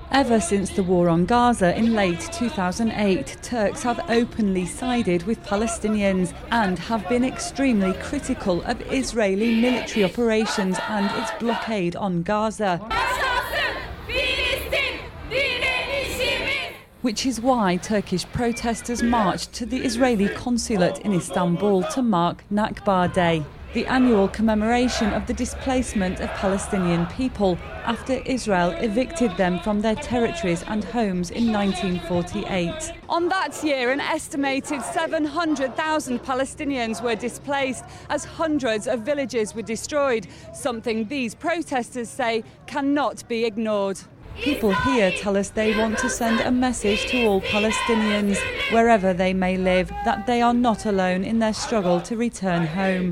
Ever since the war on Gaza in late 2008, Turks have openly sided with Palestinians and have been extremely critical of Israeli military operations and its blockade on Gaza. Which is why Turkish protesters marched to the Israeli consulate in Istanbul to mark Nakba Day, the annual commemoration of the displacement of Palestinian people after Israel evicted them from their territories and homes in 1948. On that year, an estimated 700,000 Palestinians were displaced as hundreds of villages were destroyed, something these protesters say cannot be ignored. People here tell us they want to send a message to all Palestinians, wherever they may live, that they are not alone in their struggle to return home.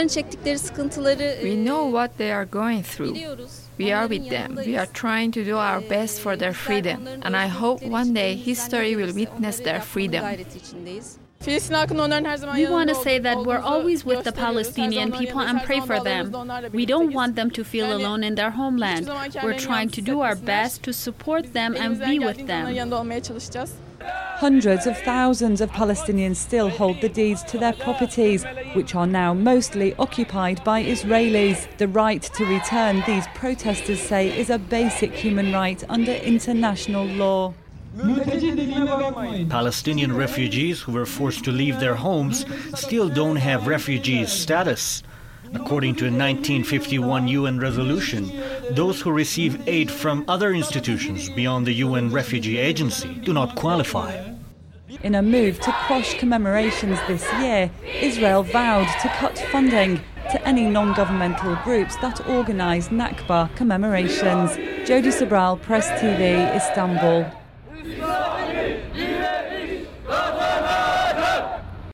We know what they are going through. We are with them. We are trying to do our best for their freedom. And I hope one day history will witness their freedom. We want to say that we're always with the Palestinian people and pray for them. We don't want them to feel alone in their homeland. We're trying to do our best to support them and be with them. Hundreds of thousands of Palestinians still hold the deeds to their properties, which are now mostly occupied by Israelis. The right to return, these protesters say, is a basic human right under international law. Palestinian refugees who were forced to leave their homes still don't have refugee status. According to a 1951 UN resolution, those who receive aid from other institutions beyond the UN Refugee Agency do not qualify. In a move to quash commemorations this year, Israel vowed to cut funding to any non-governmental groups that organise Nakba commemorations. Jody Sobral, Press TV, Istanbul.